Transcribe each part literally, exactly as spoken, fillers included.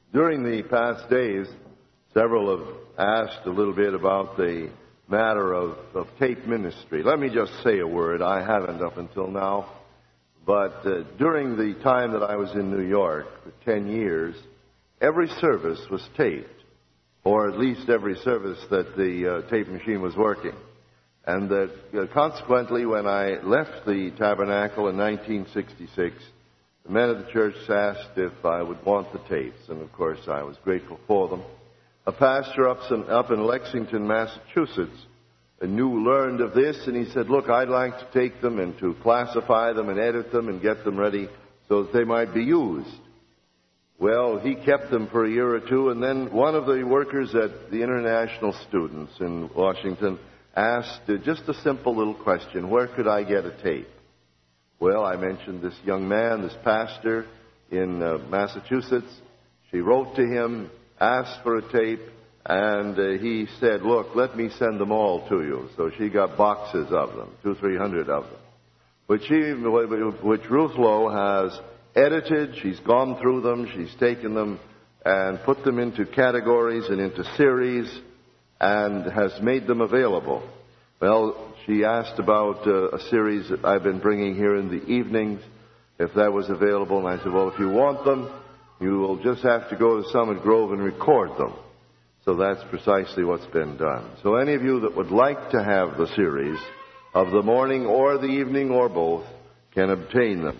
During the past days, several have asked a little bit about the matter of, of tape ministry. Let me just say a word. I haven't up until now. But uh, during the time that I was in New York for ten years, every service was taped, or at least every service that the uh, tape machine was working. And that uh, consequently, when I left the tabernacle in nineteen sixty-six, the men of the church asked if I would want the tapes, and of course I was grateful for them. A pastor up in, up in Lexington, Massachusetts, knew, learned of this, and he said, look, I'd like to take them and to classify them and edit them and get them ready so that they might be used. Well, he kept them for a year or two, and then one of the workers at the International Students in Washington asked uh, just a simple little question, where could I get a tape? Well, I mentioned this young man, this pastor in uh, Massachusetts. She wrote to him, asked for a tape, and uh, he said, look, let me send them all to you. So she got boxes of them, two, three hundred of them, which, she, which Ruth Lowe has edited. She's gone through them. She's taken them and put them into categories and into series and has made them available. Well, she asked about uh, a series that I've been bringing here in the evenings, if that was available. And I said, well, if you want them, you will just have to go to Summit Grove and record them. So that's precisely what's been done. So any of you that would like to have the series of the morning or the evening or both can obtain them.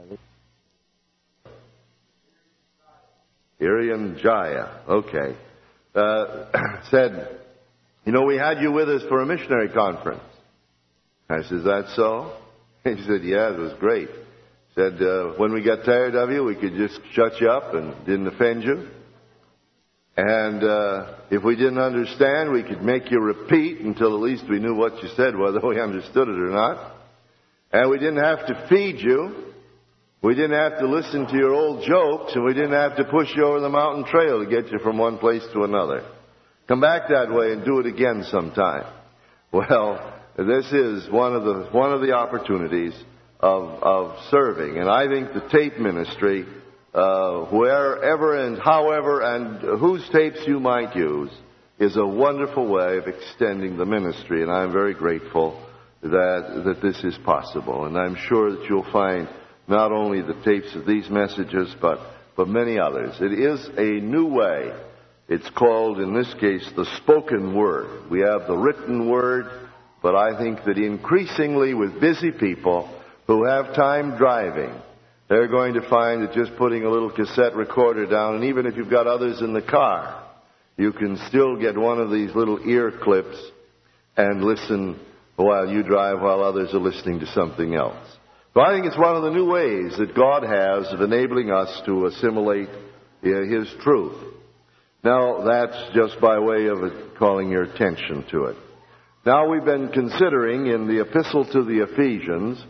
Irian Jaya, okay. Uh, said, you know, we had you with us for a missionary conference. I said, is that so? He said, yeah, it was great. He said, uh, when we got tired of you, we could just shut you up and didn't offend you. And uh, if we didn't understand, we could make you repeat until at least we knew what you said, whether we understood it or not. And we didn't have to feed you. We didn't have to listen to your old jokes, and we didn't have to push you over the mountain trail to get you from one place to another. Come back that way and do it again sometime. Well, this is one of the one of the opportunities of of serving, and I think the tape ministry, uh, wherever and however and whose tapes you might use, is a wonderful way of extending the ministry, and I'm very grateful that that this is possible, and I'm sure that you'll find not only the tapes of these messages, but, but many others. It is a new way. It's called, in this case, the spoken word. We have the written word, but I think that increasingly with busy people who have time driving, they're going to find that just putting a little cassette recorder down, and even if you've got others in the car, you can still get one of these little ear clips and listen while you drive, while others are listening to something else. So I think it's one of the new ways that God has of enabling us to assimilate His truth. Now, that's just by way of calling your attention to it. Now, we've been considering in the Epistle to the Ephesians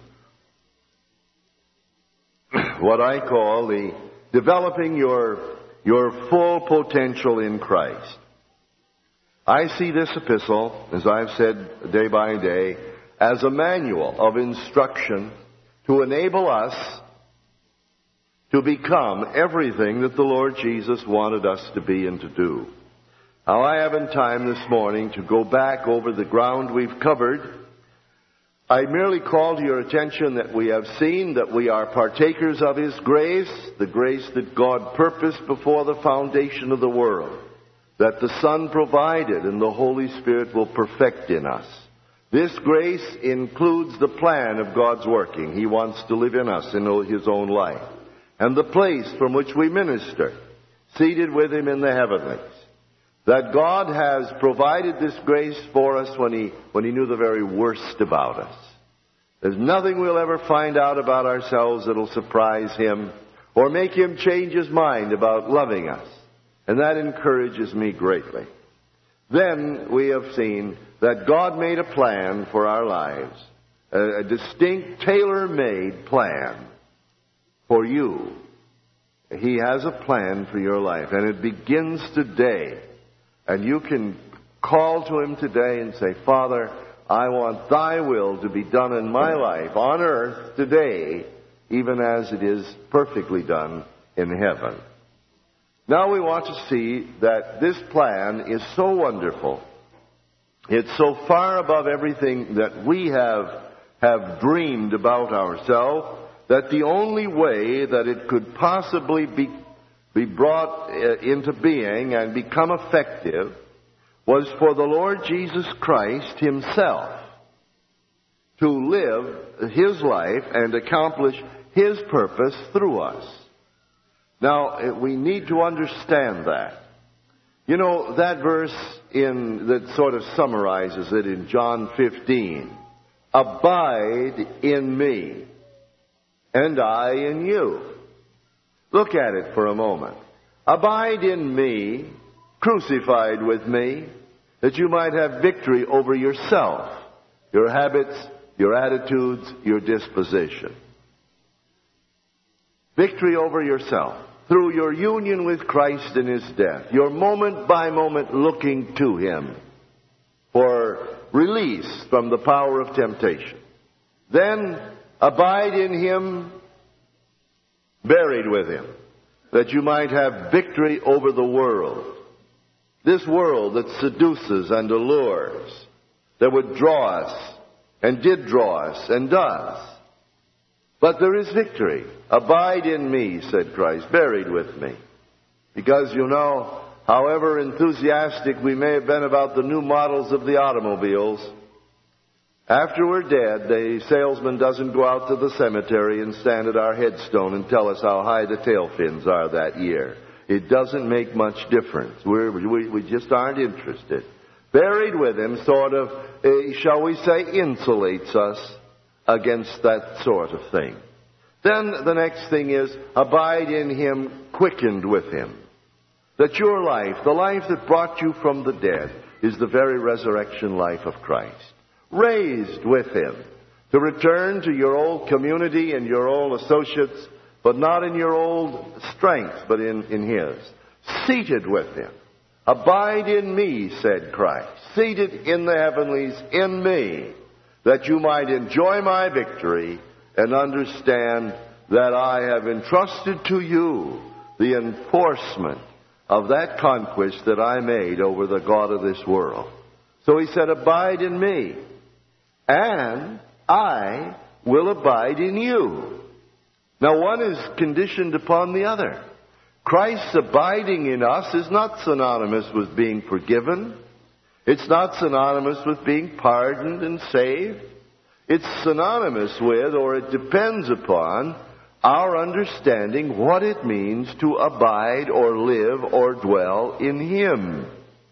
what I call the developing your, your full potential in Christ. I see this epistle, as I've said day by day, as a manual of instruction to enable us to become everything that the Lord Jesus wanted us to be and to do. Now, I haven't time this morning to go back over the ground we've covered. I merely call to your attention that we have seen that we are partakers of His grace, the grace that God purposed before the foundation of the world, that the Son provided and the Holy Spirit will perfect in us. This grace includes the plan of God's working. He wants to live in us in His own life. And the place from which we minister, seated with Him in the heavenlies. That God has provided this grace for us when He, when He knew the very worst about us. There's nothing we'll ever find out about ourselves that'll surprise Him or make Him change His mind about loving us. And that encourages me greatly. Then we have seen that God made a plan for our lives, a, a distinct, tailor-made plan for you. He has a plan for your life, and it begins today. And you can call to Him today and say, Father, I want Thy will to be done in my life on earth today, even as it is perfectly done in heaven. Now we want to see that this plan is so wonderful. It's so far above everything that we have, have dreamed about ourselves, that the only way that it could possibly be, be brought into being and become effective was for the Lord Jesus Christ himself to live his life and accomplish his purpose through us. Now, we need to understand that. You know, that verse in that sort of summarizes it in John fifteen. Abide in me, and I in you. Look at it for a moment. Abide in me, crucified with me, that you might have victory over yourself, your habits, your attitudes, your disposition. Victory over yourself through your union with Christ in his death, your moment by moment looking to him for release from the power of temptation. Then abide in him, buried with him, that you might have victory over the world. This world that seduces and allures, that would draw us, and did draw us, and does. But there is victory. Abide in me, said Christ, buried with me. Because, you know, however enthusiastic we may have been about the new models of the automobiles, after we're dead, the salesman doesn't go out to the cemetery and stand at our headstone and tell us how high the tail fins are that year. It doesn't make much difference. We're, we, we just aren't interested. Buried with him sort of, uh, shall we say, insulates us against that sort of thing. Then the next thing is, abide in him, quickened with him. That your life, the life that brought you from the dead, is the very resurrection life of Christ. Raised with him, to return to your old community and your old associates, but not in your old strength, but in, in his. Seated with him. Abide in me, said Christ. Seated in the heavenlies in me, that you might enjoy my victory and understand that I have entrusted to you the enforcement of that conquest that I made over the god of this world. So he said, abide in me, and I will abide in you. Now one is conditioned upon the other. Christ's abiding in us is not synonymous with being forgiven. It's not synonymous with being pardoned and saved. It's synonymous with, or it depends upon, our understanding what it means to abide or live or dwell in him.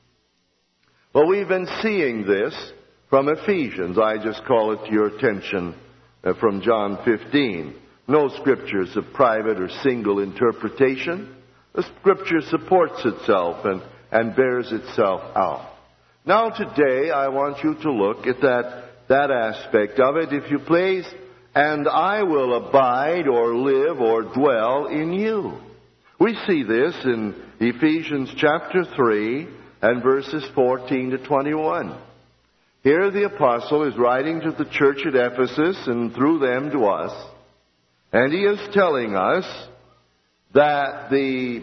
Well, we've been seeing this from Ephesians. I just call it to your attention uh, from John fifteen. No scriptures of private or single interpretation. The scripture supports itself and, and bears itself out. Now today I want you to look at that, that aspect of it, if you please. And I will abide or live or dwell in you. We see this in Ephesians chapter three and verses fourteen to twenty-one. Here the apostle is writing to the church at Ephesus and through them to us. And he is telling us that the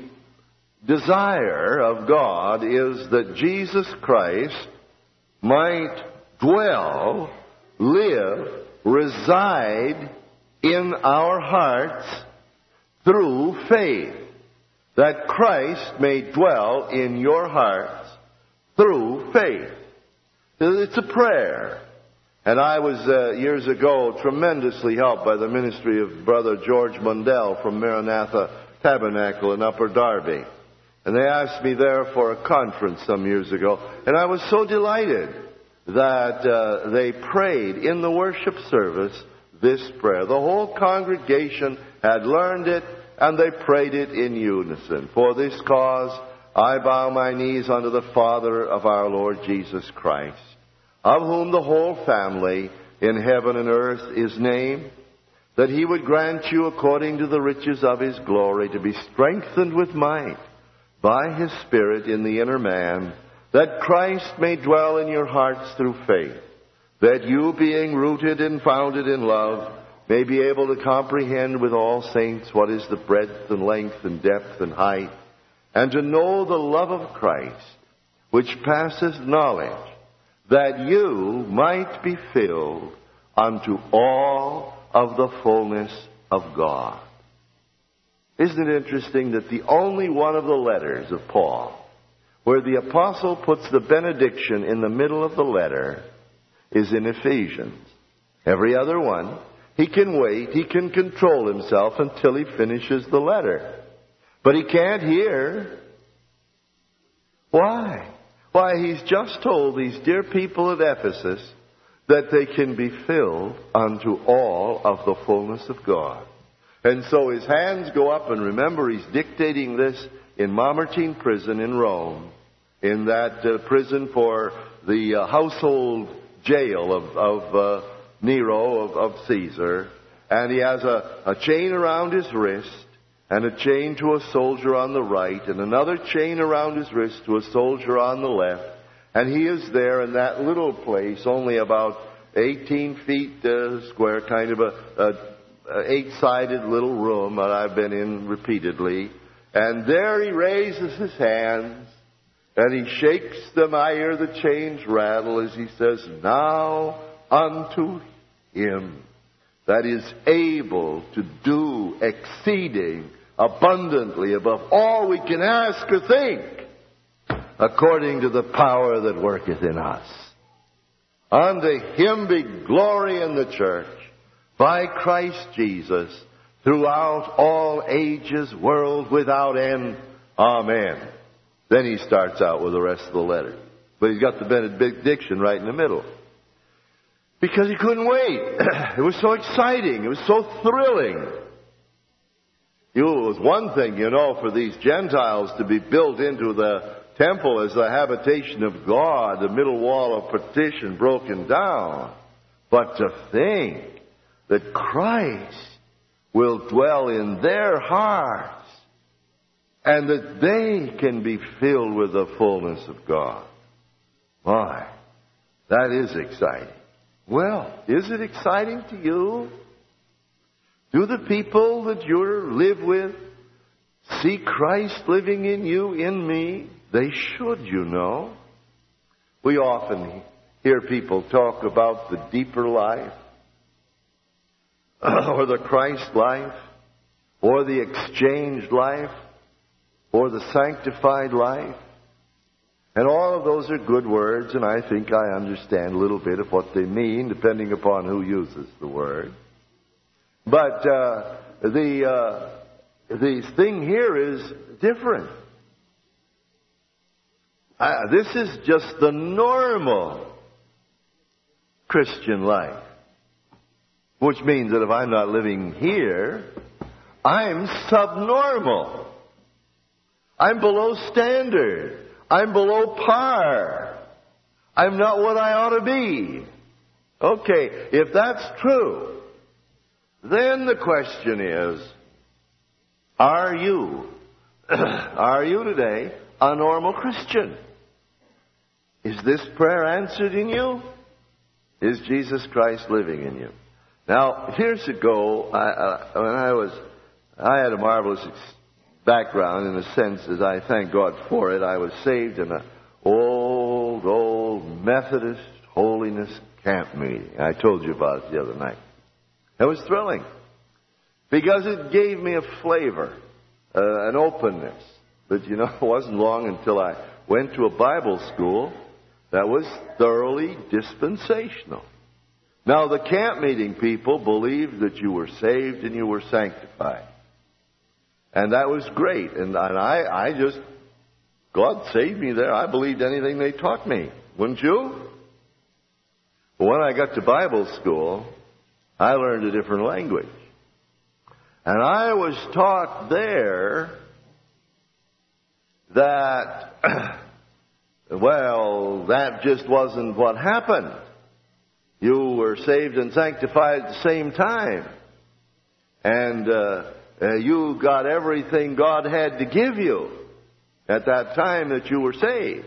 desire of God is that Jesus Christ might dwell, live, reside in our hearts through faith. That Christ may dwell in your hearts through faith. It's a prayer. And I was, uh, years ago, tremendously helped by the ministry of Brother George Mundell from Maranatha Tabernacle in Upper Darby. And they asked me there for a conference some years ago. And I was so delighted that uh, they prayed in the worship service this prayer. The whole congregation had learned it, and they prayed it in unison. For this cause I bow my knees unto the Father of our Lord Jesus Christ, of whom the whole family in heaven and earth is named, that he would grant you according to the riches of his glory to be strengthened with might by his Spirit in the inner man, that Christ may dwell in your hearts through faith, that you, being rooted and founded in love, may be able to comprehend with all saints what is the breadth and length and depth and height, and to know the love of Christ, which passeth knowledge, that you might be filled unto all of the fullness of God. Isn't it interesting that the only one of the letters of Paul where the apostle puts the benediction in the middle of the letter is in Ephesians? Every other one, he can wait, he can control himself until he finishes the letter. But he can't here. Why? Why, he's just told these dear people of Ephesus that they can be filled unto all of the fullness of God. And so his hands go up, and remember, he's dictating this in Mamertine prison in Rome, in that uh, prison for the uh, household jail of, of uh, Nero, of, of Caesar. And he has a, a chain around his wrist, and a chain to a soldier on the right, and another chain around his wrist to a soldier on the left. And he is there in that little place, only about eighteen feet uh, square, kind of a, a eight-sided little room that I've been in repeatedly. And there he raises his hands, and he shakes them. I hear the chains rattle as he says, "Now unto him that is able to do exceeding abundantly above all we can ask or think, according to the power that worketh in us. Unto him be glory in the church by Christ Jesus throughout all ages, world without end. Amen." Then he starts out with the rest of the letter. But he's got the benediction right in the middle. Because he couldn't wait. It was so exciting. It was so thrilling. It was one thing, you know, for these Gentiles to be built into the temple as the habitation of God, the middle wall of partition broken down. But to think that Christ will dwell in their hearts and that they can be filled with the fullness of God. My, that is exciting. Well, is it exciting to you? Do the people that you live with see Christ living in you, in me? They should, you know. We often hear people talk about the deeper life, or the Christ life, or the exchanged life, or the sanctified life. And all of those are good words, and I think I understand a little bit of what they mean, depending upon who uses the word. But uh, the uh, the thing here is different. Uh, this is just the normal Christian life. Which means that if I'm not living here, I'm subnormal. I'm below standard. I'm below par. I'm not what I ought to be. Okay, if that's true, then the question is, are you, are you today a normal Christian? Is this prayer answered in you? Is Jesus Christ living in you? Now, years ago, I, uh, when I was, I had a marvelous ex- background in a sense, as I thank God for it. I was saved in an old, old Methodist holiness camp meeting. I told you about it the other night. It was thrilling because it gave me a flavor, uh, an openness. But, you know, it wasn't long until I went to a Bible school that was thoroughly dispensational. Now, the camp meeting people believed that you were saved and you were sanctified. And that was great. And, and I, I just, God saved me there. I believed anything they taught me. Wouldn't you? But when I got to Bible school, I learned a different language. And I was taught there that, well, that just wasn't what happened. You were saved and sanctified at the same time. And uh, uh, you got everything God had to give you at that time that you were saved.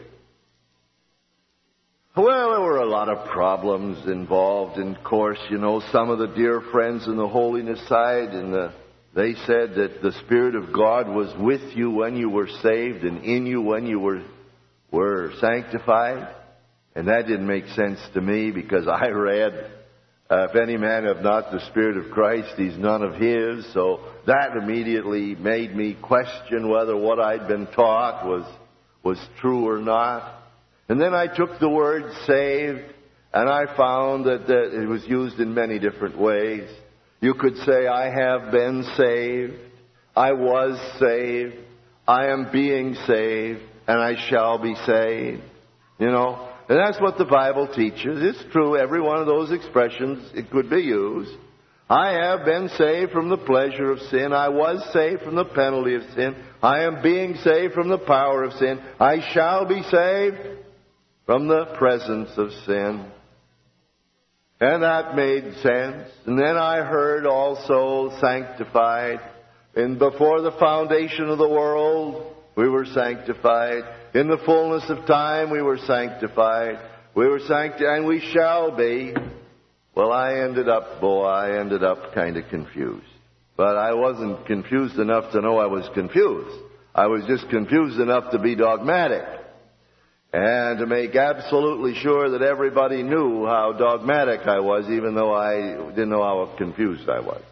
Well, there were a lot of problems involved. And, of course, you know, some of the dear friends in the holiness side and the, They said that the Spirit of God was with you when you were saved and in you when you were, were sanctified. And that didn't make sense to me, because I read, uh, if any man have not the Spirit of Christ, he's none of his. So that immediately made me question whether what I'd been taught was, was true or not. And then I took the word saved, and I found that, that it was used in many different ways. You could say, I have been saved, I was saved, I am being saved, and I shall be saved. You know, and that's what the Bible teaches. It's true, every one of those expressions, it could be used. I have been saved from the pleasure of sin. I was saved from the penalty of sin. I am being saved from the power of sin. I shall be saved from the presence of sin. And that made sense. And then I heard also sanctified. And before the foundation of the world, we were sanctified. In the fullness of time, we were sanctified. We were sanctified, and we shall be. Well, I ended up, boy, I ended up kind of confused. But I wasn't confused enough to know I was confused. I was just confused enough to be dogmatic. And to make absolutely sure that everybody knew how dogmatic I was, even though I didn't know how confused I was.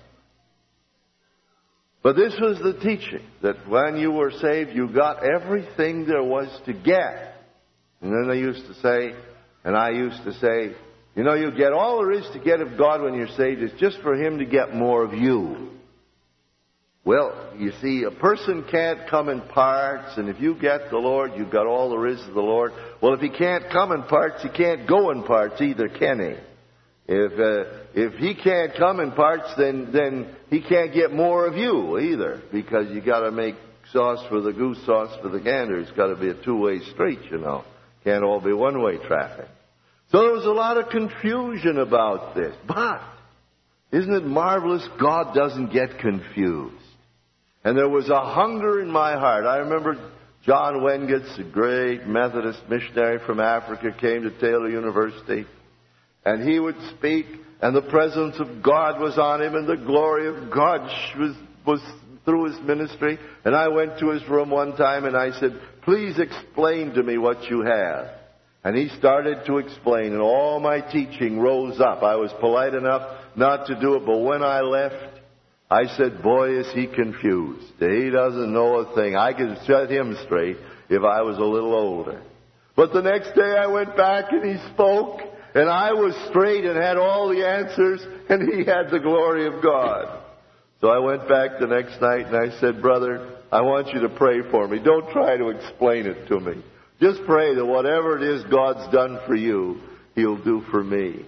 But this was the teaching, that when you were saved, you got everything there was to get. And then they used to say, and I used to say, you know, you get all there is to get of God when you're saved. It's just for Him to get more of you. Well, you see, a person can't come in parts, and if you get the Lord, you've got all there is of the Lord. Well, if He can't come in parts, He can't go in parts either, can He? If uh, if He can't come in parts, then then He can't get more of you either, because you got to make sauce for the goose, sauce for the gander. It's got to be a two-way street, you know. Can't all be one-way traffic. So there was a lot of confusion about this. But isn't it marvelous? God doesn't get confused. And there was a hunger in my heart. I remember John Wengutz, a great Methodist missionary from Africa, came to Taylor University. And he would speak, and the presence of God was on him, and the glory of God was, was through his ministry. And I went to his room one time, and I said, please explain to me what you have. And he started to explain, and all my teaching rose up. I was polite enough not to do it, but when I left, I said, boy, is he confused. He doesn't know a thing. I could set him straight if I was a little older. But the next day I went back and he spoke, and I was straight and had all the answers, and he had the glory of God. So I went back the next night and I said, brother, I want you to pray for me. Don't try to explain it to me. Just pray that whatever it is God's done for you, He'll do for me.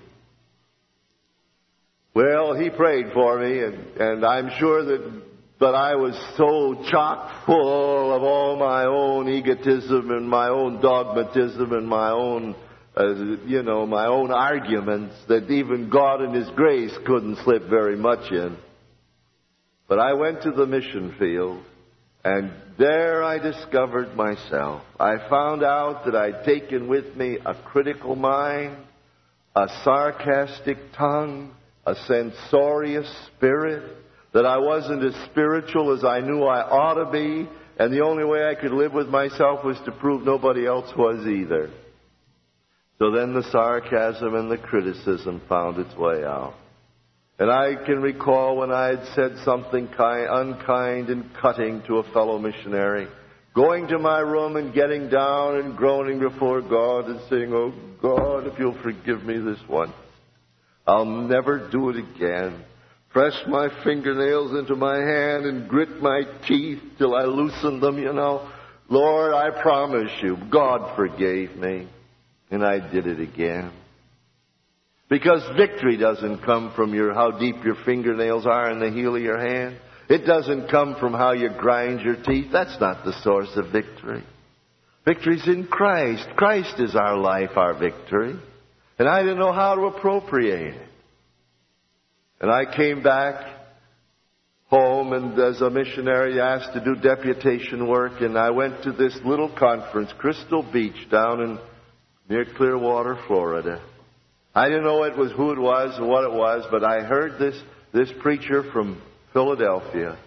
Well, he prayed for me, and, and I'm sure that, that I was so chock full of all my own egotism and my own dogmatism and my own, uh, you know, my own arguments that even God in His grace couldn't slip very much in. But I went to the mission field, and there I discovered myself. I found out that I'd taken with me a critical mind, a sarcastic tongue, a censorious spirit, that I wasn't as spiritual as I knew I ought to be, and the only way I could live with myself was to prove nobody else was either. So then the sarcasm and the criticism found its way out. And I can recall when I had said something kind, unkind and cutting to a fellow missionary, going to my room and getting down and groaning before God and saying, oh God, if you'll forgive me this once, I'll never do it again. Press my fingernails into my hand and grit my teeth till I loosen them, you know. Lord, I promise you, God forgave me. And I did it again. Because victory doesn't come from your how deep your fingernails are in the heel of your hand. It doesn't come from how you grind your teeth. That's not the source of victory. Victory's in Christ. Christ is our life, our victory. And I didn't know how to appropriate it. And I came back home, and as a missionary asked to do deputation work, and I went to this little conference, Crystal Beach, down in near Clearwater, Florida. I didn't know it was who it was or what it was, but I heard this, this preacher from Philadelphia,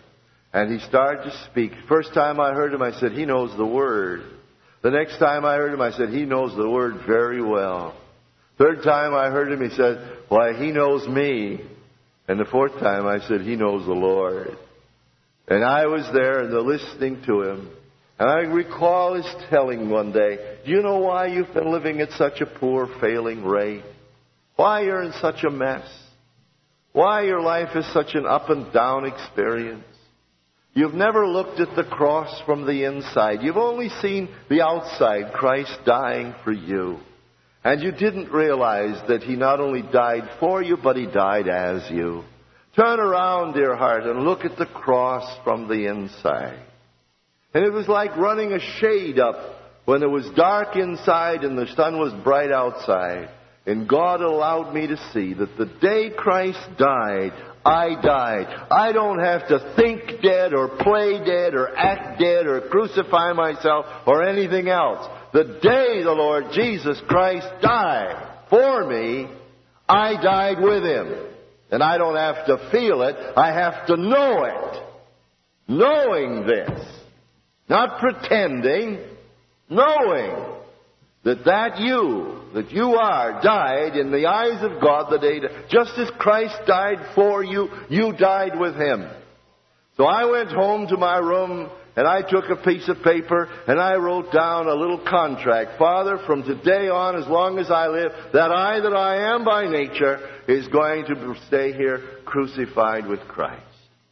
And he started to speak. First time I heard him, I said, he knows the Word. The next time I heard him, I said, he knows the Word very well. Third time I heard him, he said, why, he knows me. And the fourth time I said, he knows the Lord. And I was there and listening to him. And I recall his telling one day, do you know why you've been living at such a poor, failing rate? Why you're in such a mess? Why your life is such an up and down experience? You've never looked at the cross from the inside. You've only seen the outside, Christ dying for you. And you didn't realize that he not only died for you, but he died as you. Turn around, dear heart, and look at the cross from the inside. And it was like running a shade up when it was dark inside and the sun was bright outside. And God allowed me to see that the day Christ died, I died. I don't have to think dead or play dead or act dead or crucify myself or anything else. The day the Lord Jesus Christ died for me, I died with him. And I don't have to feel it. I have to know it. Knowing this. Not pretending. Knowing that that you, that you are, died in the eyes of God the day, just as Christ died for you, you died with him. So I went home to my room and I took a piece of paper and I wrote down a little contract. Father, from today on, as long as I live, that I that I am by nature is going to stay here crucified with Christ.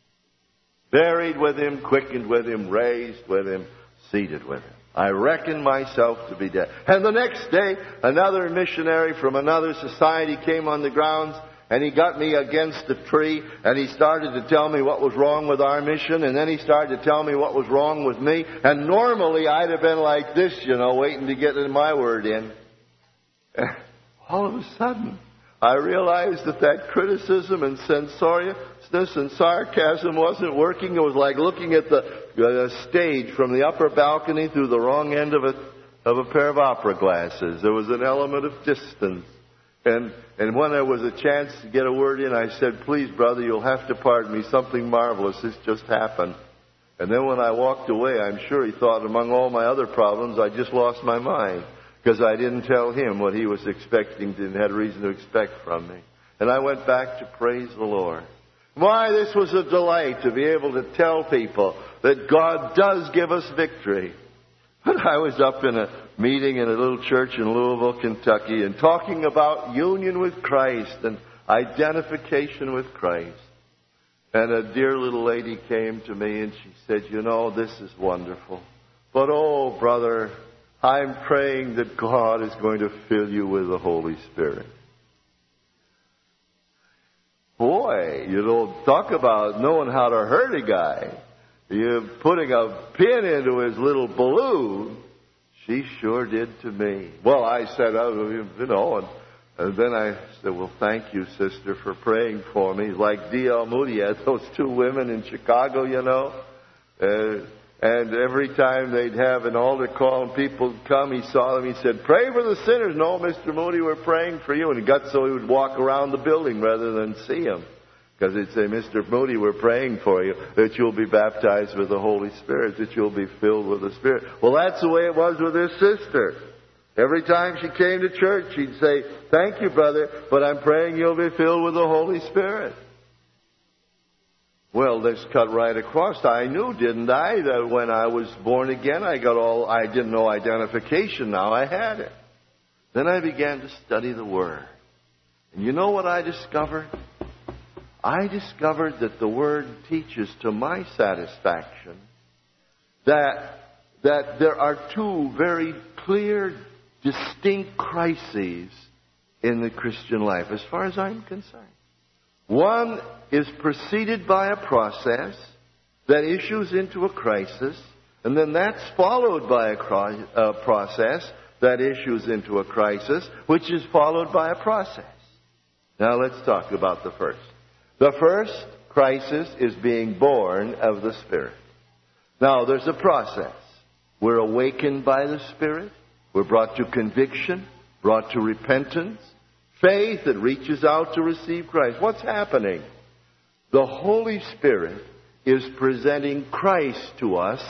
Buried with him, quickened with him, raised with him, seated with him. I reckon myself to be dead. And the next day, another missionary from another society came on the grounds, and he got me against a tree, and he started to tell me what was wrong with our mission, and then he started to tell me what was wrong with me. And normally I'd have been like this, you know, waiting to get my word in. All of a sudden, I realized that that criticism and censoriousness and sarcasm wasn't working. It was like looking at the uh, stage from the upper balcony through the wrong end of a, of a pair of opera glasses. There was an element of distance. And, and when there was a chance to get a word in, I said, please, brother, you'll have to pardon me. Something marvelous has just happened. And then when I walked away, I'm sure he thought among all my other problems, I just lost my mind. Because I didn't tell him what he was expecting and had reason to expect from me. And I went back to praise the Lord. Why, this was a delight to be able to tell people that God does give us victory. But I was up in a meeting in a little church in Louisville, Kentucky, and talking about union with Christ and identification with Christ. And a dear little lady came to me and she said, you know, this is wonderful. But oh, brother, I'm praying that God is going to fill you with the Holy Spirit. Boy, you don't talk about knowing how to hurt a guy. You're putting a pin into his little balloon. She sure did to me. Well, I said, oh, you know, and, and then I said, well, thank you, sister, for praying for me. Like D L Moody had those two women in Chicago, you know. Uh, And every time they'd have an altar call and people would come, he saw them, he said, pray for the sinners. No, Mister Moody, we're praying for you. And he got so he would walk around the building rather than see him. Because he'd say, Mister Moody, we're praying for you, that you'll be baptized with the Holy Spirit, that you'll be filled with the Spirit. Well, that's the way it was with his sister. Every time she came to church, she'd say, thank you, brother, but I'm praying you'll be filled with the Holy Spirit. Well, this cut right across. I knew, didn't I, that when I was born again, I got all, I didn't know identification. Now I had it. Then I began to study the Word. And you know what I discovered? I discovered that the Word teaches to my satisfaction that, that there are two very clear, distinct crises in the Christian life, as far as I'm concerned. One is preceded by a process that issues into a crisis, and then that's followed by a cri- uh, process that issues into a crisis, which is followed by a process. Now let's talk about the first. The first crisis is being born of the Spirit. Now there's a process. We're awakened by the Spirit. We're brought to conviction, brought to repentance. Faith that reaches out to receive Christ. What's happening? The Holy Spirit is presenting Christ to us,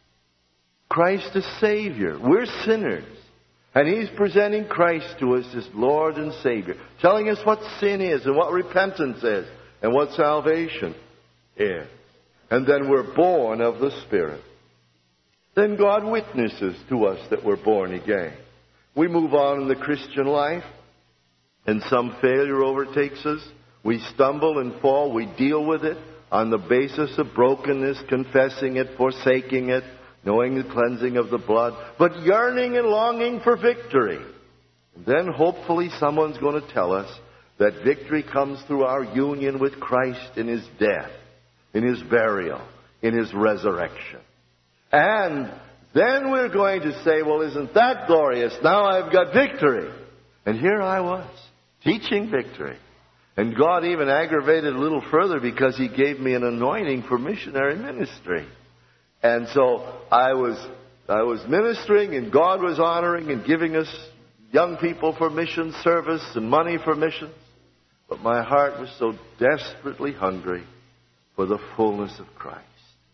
Christ as Savior. We're sinners. And He's presenting Christ to us as Lord and Savior, telling us what sin is and what repentance is and what salvation is. And then we're born of the Spirit. Then God witnesses to us that we're born again. We move on in the Christian life, and some failure overtakes us. We stumble and fall. We deal with it on the basis of brokenness, confessing it, forsaking it, knowing the cleansing of the blood, but yearning and longing for victory. And then hopefully someone's going to tell us that victory comes through our union with Christ in His death, in His burial, in His resurrection. And then we're going to say, well, isn't that glorious? Now I've got victory. And here I was, teaching victory. And God even aggravated a little further because He gave me an anointing for missionary ministry. And so I was I was ministering, and God was honoring and giving us young people for mission service and money for missions. But my heart was so desperately hungry for the fullness of Christ.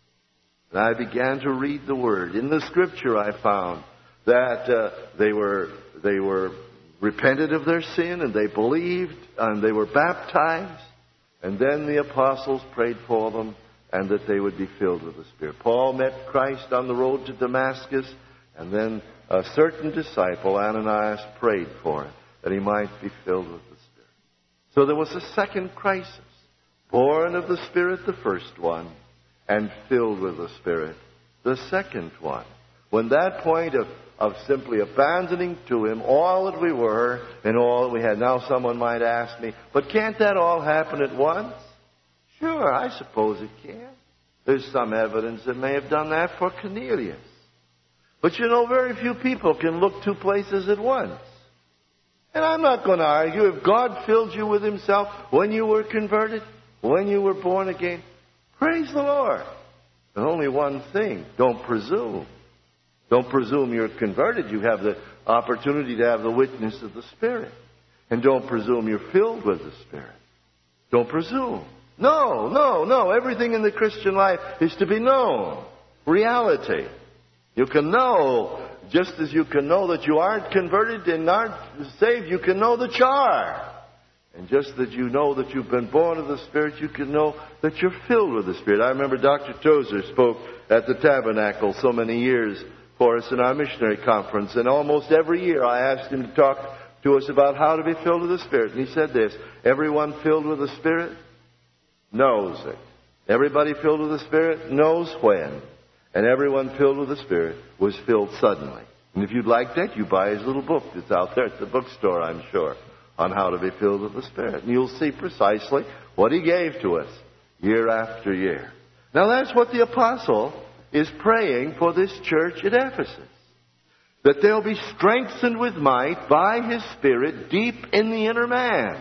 And I began to read the Word. In the Scripture I found that uh, they were they were repented of their sin, and they believed, and they were baptized. And then the apostles prayed for them, and that they would be filled with the Spirit. Paul met Christ on the road to Damascus, and then a certain disciple, Ananias, prayed for him, that he might be filled with the Spirit. So there was a second crisis, born of the Spirit, the first one, and filled with the Spirit, the second one. When that point of, of simply abandoning to Him all that we were and all that we had. Now someone might ask me, but can't that all happen at once? Sure, I suppose it can. There's some evidence that may have done that for Cornelius. But you know, very few people can look two places at once. And I'm not going to argue. If God filled you with Himself when you were converted, when you were born again, praise the Lord. But only one thing, don't presume. Don't presume you're converted. You have the opportunity to have the witness of the Spirit. And don't presume you're filled with the Spirit. Don't presume. No, no, no. Everything in the Christian life is to be known. Reality. You can know, just as you can know that you aren't converted and aren't saved, you can know that you are. And just that you know that you've been born of the Spirit, you can know that you're filled with the Spirit. I remember Doctor Tozer spoke at the Tabernacle so many years for us in our missionary conference. And almost every year I asked him to talk to us about how to be filled with the Spirit. And he said this, everyone filled with the Spirit knows it. Everybody filled with the Spirit knows when. And everyone filled with the Spirit was filled suddenly. And if you'd like that, you buy his little book that's out there at the bookstore, I'm sure, on how to be filled with the Spirit. And you'll see precisely what he gave to us year after year. Now that's what the apostle is praying for this church at Ephesus. That they'll be strengthened with might by His Spirit deep in the inner man.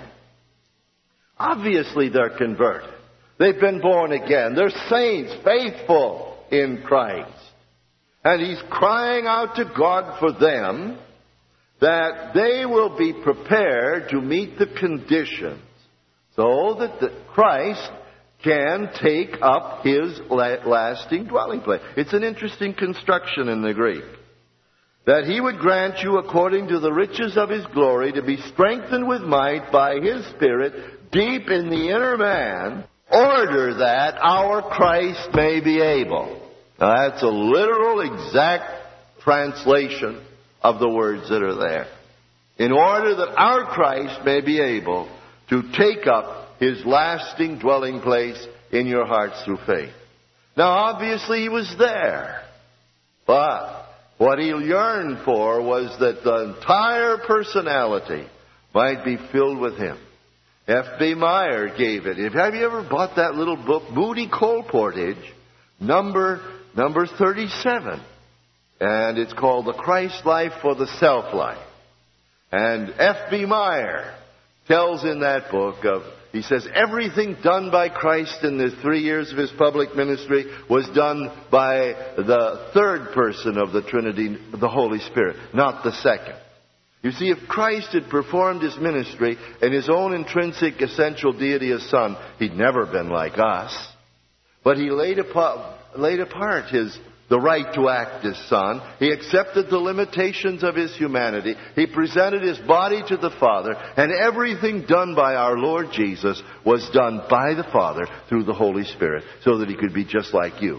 Obviously they're converted. They've been born again. They're saints, faithful in Christ. And He's crying out to God for them that they will be prepared to meet the conditions so that the Christ can take up His lasting dwelling place. It's an interesting construction in the Greek. That He would grant you according to the riches of His glory to be strengthened with might by His Spirit deep in the inner man, order that our Christ may be able. Now that's a literal, exact translation of the words that are there. In order that our Christ may be able to take up His lasting dwelling place in your hearts through faith. Now obviously He was there. But what He yearned for was that the entire personality might be filled with Him. F B Meyer gave it. Have you ever bought that little book, Moody Colportage, number, number thirty-seven? And it's called The Christ Life for the Self Life. And F B Meyer tells in that book of, he says, everything done by Christ in the three years of His public ministry was done by the third person of the Trinity, the Holy Spirit, not the second. You see, if Christ had performed His ministry in His own intrinsic essential deity as Son, He'd never been like us. But he laid apart, laid apart his the right to act as Son. He accepted the limitations of his humanity. He presented his body to the Father, and everything done by our Lord Jesus was done by the Father through the Holy Spirit, so that he could be just like you.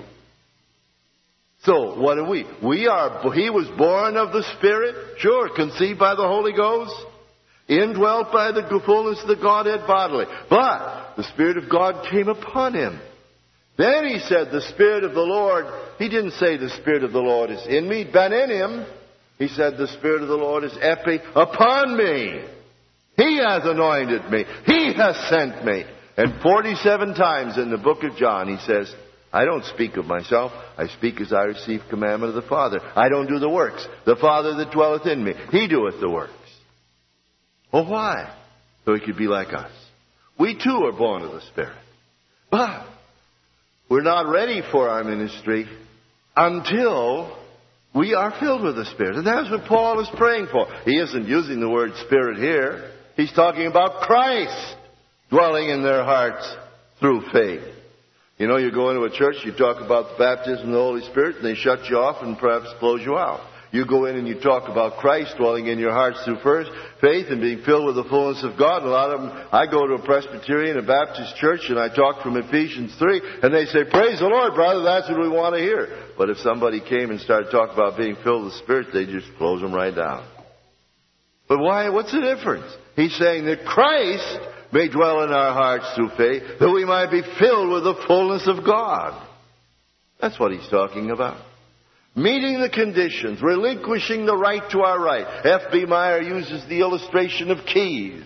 So, what are we? We are, he was born of the Spirit, sure, conceived by the Holy Ghost, indwelt by the fullness of the Godhead bodily. But the Spirit of God came upon him. Then he said, the Spirit of the Lord, he didn't say the Spirit of the Lord is in me, but in him. He said, the Spirit of the Lord is epi upon me. He has anointed me. He has sent me. And forty-seven times in the book of John, he says, I don't speak of myself. I speak as I receive commandment of the Father. I don't do the works. The Father that dwelleth in me, he doeth the works. Well, why? So he could be like us. We too are born of the Spirit. But we're not ready for our ministry until we are filled with the Spirit. And that's what Paul is praying for. He isn't using the word Spirit here. He's talking about Christ dwelling in their hearts through faith. You know, you go into a church, you talk about the baptism of the Holy Spirit, and they shut you off and perhaps close you out. You go in and you talk about Christ dwelling in your hearts through first faith and being filled with the fullness of God. And a lot of them, I go to a Presbyterian, a Baptist church, and I talk from Ephesians three, and they say, praise the Lord, brother, that's what we want to hear. But if somebody came and started talking about being filled with the Spirit, they just close them right down. But why? What's the difference? He's saying that Christ may dwell in our hearts through faith, that we might be filled with the fullness of God. That's what he's talking about. Meeting the conditions, relinquishing the right to our right. F B Meyer uses the illustration of keys.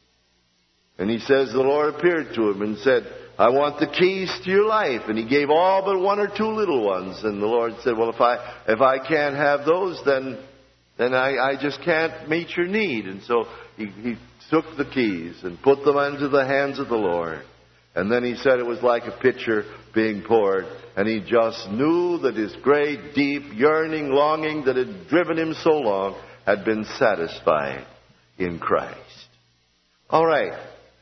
And he says the Lord appeared to him and said, I want the keys to your life. And he gave all but one or two little ones. And the Lord said, well, if I if I can't have those, then then I, I just can't meet your need. And so he, he took the keys and put them into the hands of the Lord. And then he said it was like a pitcher being poured. And he just knew that his great, deep, yearning, longing that had driven him so long had been satisfied in Christ. All right.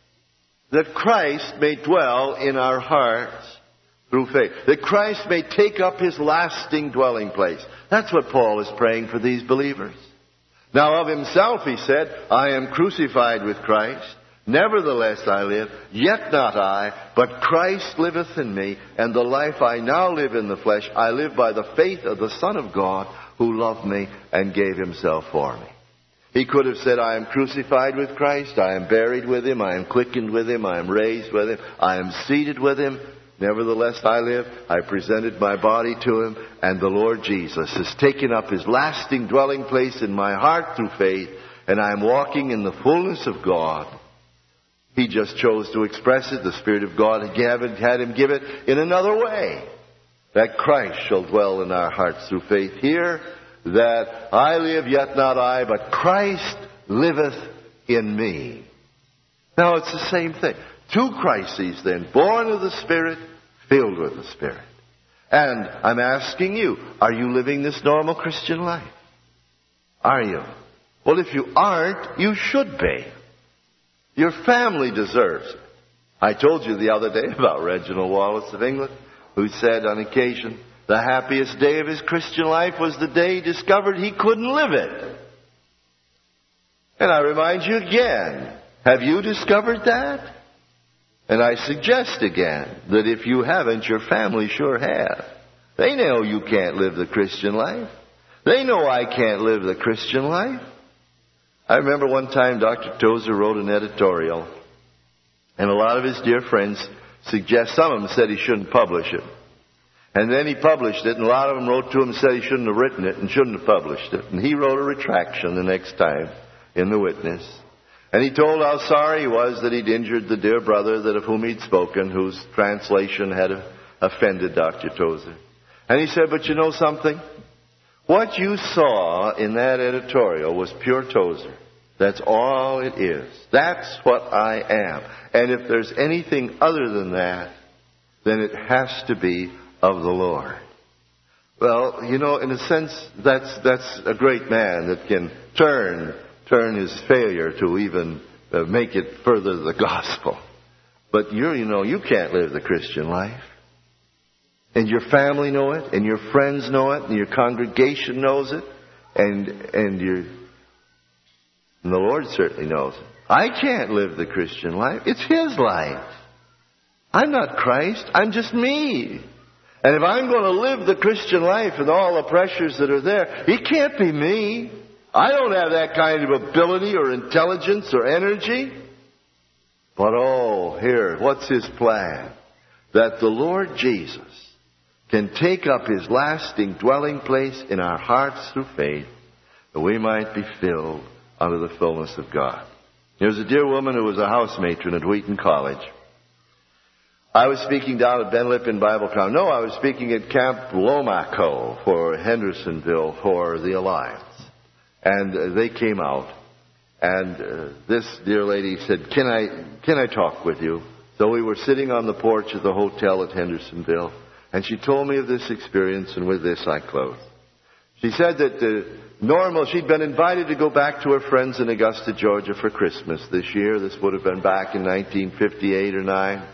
That Christ may dwell in our hearts through faith. That Christ may take up his lasting dwelling place. That's what Paul is praying for these believers. Now of himself he said, I am crucified with Christ. Nevertheless I live, yet not I, but Christ liveth in me, and the life I now live in the flesh, I live by the faith of the Son of God, who loved me and gave himself for me. He could have said, I am crucified with Christ, I am buried with him, I am quickened with him, I am raised with him, I am seated with him. Nevertheless I live, I presented my body to him, and the Lord Jesus has taken up his lasting dwelling place in my heart through faith, and I am walking in the fullness of God. He just chose to express it. The Spirit of God had him give it in another way. That Christ shall dwell in our hearts through faith here. That I live, yet not I, but Christ liveth in me. Now it's the same thing. Two Christes then, born of the Spirit, filled with the Spirit. And I'm asking you, are you living this normal Christian life? Are you? Well, if you aren't, you should be. Your family deserves it. I told you the other day about Reginald Wallace of England, who said on occasion, the happiest day of his Christian life was the day he discovered he couldn't live it. And I remind you again, have you discovered that? And I suggest again that if you haven't, your family sure have. They know you can't live the Christian life. They know I can't live the Christian life. I remember one time Doctor Tozer wrote an editorial, and a lot of his dear friends suggest, some of them said he shouldn't publish it. And then he published it, and a lot of them wrote to him and said he shouldn't have written it and shouldn't have published it. And he wrote a retraction the next time in the Witness. And he told how sorry he was that he'd injured the dear brother that of whom he'd spoken, whose translation had offended Doctor Tozer. And he said, but you know something? What you saw in that editorial was pure Tozer. That's all it is. That's what I am. And if there's anything other than that, then it has to be of the Lord. Well, you know, in a sense, that's that's a great man that can turn turn his failure to even uh, make it further the gospel. But you're, you know, you can't live the Christian life. And your family know it, and your friends know it, and your congregation knows it, and and your and the Lord certainly knows it. I can't live the Christian life. It's His life. I'm not Christ. I'm just me. And if I'm going to live the Christian life and all the pressures that are there, it can't be me. I don't have that kind of ability or intelligence or energy. But oh, here, what's His plan? That the Lord Jesus can take up His lasting dwelling place in our hearts through faith, that we might be filled unto the fullness of God. There's a dear woman who was a house matron at Wheaton College. I was speaking down at Ben Lippen Bible College. No, I was speaking at Camp Lomaco for Hendersonville for the Alliance. And uh, they came out. And uh, this dear lady said, can I, can I talk with you? So we were sitting on the porch of the hotel at Hendersonville. And she told me of this experience, and with this I close. She said that uh, normal, she'd been invited to go back to her friends in Augusta, Georgia for Christmas this year. This would have been back in nineteen fifty-eight or nine.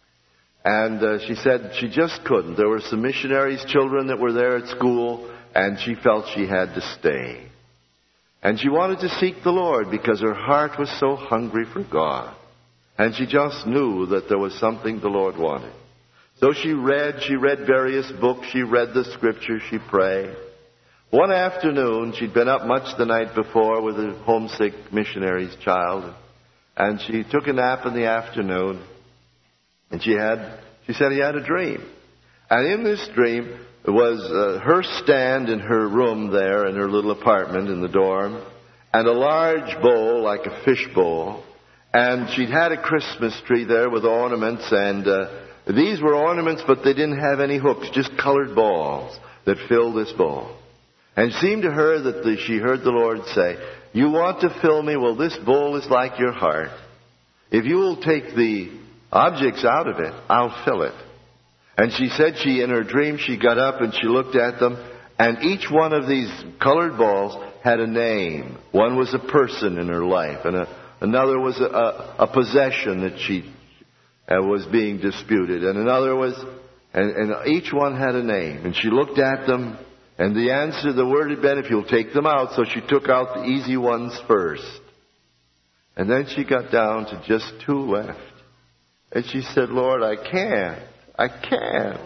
And uh, she said she just couldn't. There were some missionaries' children that were there at school, and she felt she had to stay. And she wanted to seek the Lord because her heart was so hungry for God. And she just knew that there was something the Lord wanted. So she read, she read various books, she read the Scripture, she prayed. One afternoon, she'd been up much the night before with a homesick missionary's child. And she took a nap in the afternoon. And she had, she said he had a dream. And in this dream was uh, her stand in her room there in her little apartment in the dorm. And a large bowl, like a fish bowl. And she'd had a Christmas tree there with ornaments. And uh, these were ornaments, but they didn't have any hooks, just colored balls that filled this bowl. And it seemed to her that the, she heard the Lord say, you want to fill me? Well, this bowl is like your heart. If you will take the objects out of it, I'll fill it. And she said she, in her dream, she got up and she looked at them, and each one of these colored balls had a name. One was a person in her life, and a, another was a, a, a possession that she uh, was being disputed, and another was, and, and each one had a name. And she looked at them, and the answer, the word had been, if you'll take them out. So she took out the easy ones first. And then she got down to just two left. And she said, Lord, I can't. I can't.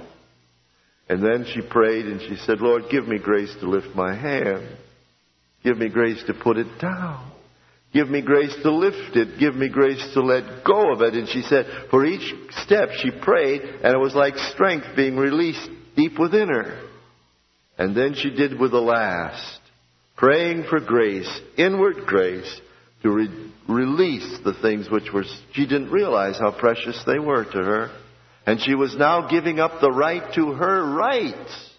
And then she prayed and she said, Lord, give me grace to lift my hand. Give me grace to put it down. Give me grace to lift it. Give me grace to let go of it. And she said, for each step she prayed, and it was like strength being released deep within her. And then she did with the last, praying for grace, inward grace, to re- release the things which were, she didn't realize how precious they were to her. And she was now giving up the right to her rights.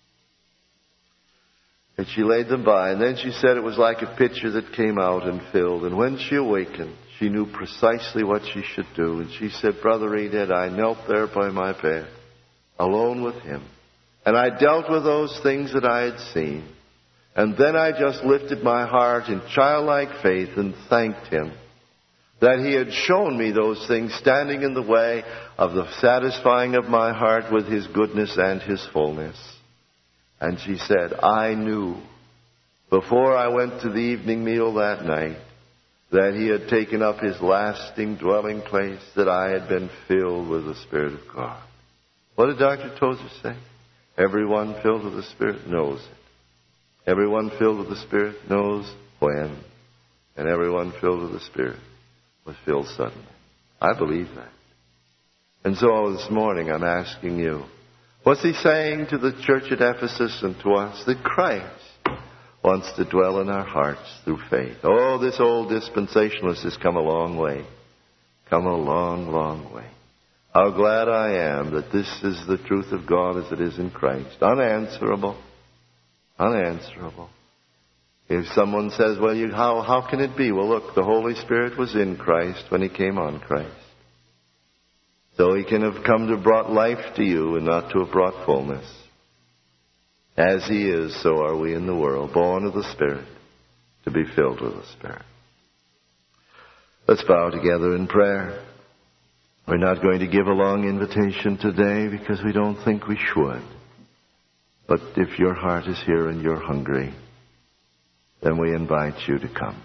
And she laid them by. And then she said it was like a pitcher that came out and filled. And when she awakened, she knew precisely what she should do. And she said, Brother Edith, I knelt there by my bed, alone with him. And I dealt with those things that I had seen. And then I just lifted my heart in childlike faith and thanked him that he had shown me those things standing in the way of the satisfying of my heart with his goodness and his fullness. And she said, I knew before I went to the evening meal that night that he had taken up his lasting dwelling place, that I had been filled with the Spirit of God. What did Doctor Tozer say? Everyone filled with the Spirit knows it. Everyone filled with the Spirit knows when. And everyone filled with the Spirit was filled suddenly. I believe that. And so this morning I'm asking you, what's he saying to the church at Ephesus and to us? That Christ wants to dwell in our hearts through faith. Oh, this old dispensationalist has come a long way. Come a long, long way. How glad I am that this is the truth of God as it is in Christ. Unanswerable. Unanswerable. If someone says, well, you, how, how can it be? Well, look, the Holy Spirit was in Christ when he came on Christ. So he can have come to have brought life to you and not to have brought fullness. As he is, so are we in the world, born of the Spirit, to be filled with the Spirit. Let's bow together in prayer. We're not going to give a long invitation today because we don't think we should. But if your heart is here and you're hungry, then we invite you to come.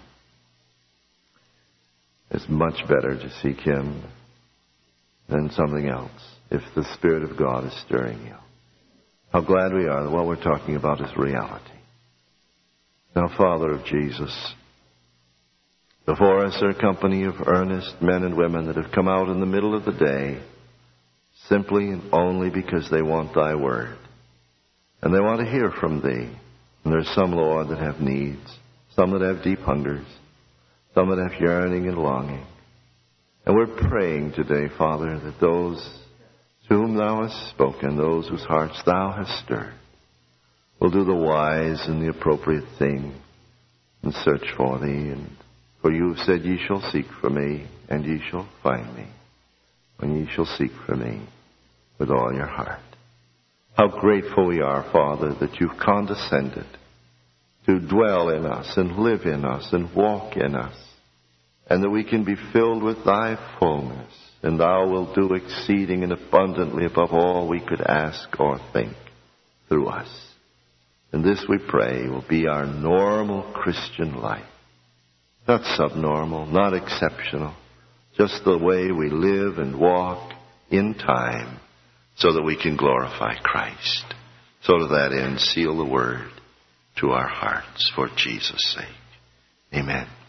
It's much better to seek Him than something else if the Spirit of God is stirring you. How glad we are that what we're talking about is reality. Now, Father of Jesus, before us are a company of earnest men and women that have come out in the middle of the day simply and only because they want Thy word. And they want to hear from Thee. And there's some, Lord, that have needs, some that have deep hungers, some that have yearning and longing. And we're praying today, Father, that those to whom Thou hast spoken, those whose hearts Thou hast stirred, will do the wise and the appropriate thing and search for Thee. And for You have said, Ye shall seek for Me, and ye shall find Me, when ye shall seek for Me with all your heart. How grateful we are, Father, that You've condescended to dwell in us and live in us and walk in us, and that we can be filled with Thy fullness, and Thou wilt do exceeding and abundantly above all we could ask or think through us. And this, we pray, will be our normal Christian life. Not subnormal, not exceptional, just the way we live and walk in time so that we can glorify Christ. So to that end, seal the word to our hearts for Jesus' sake. Amen.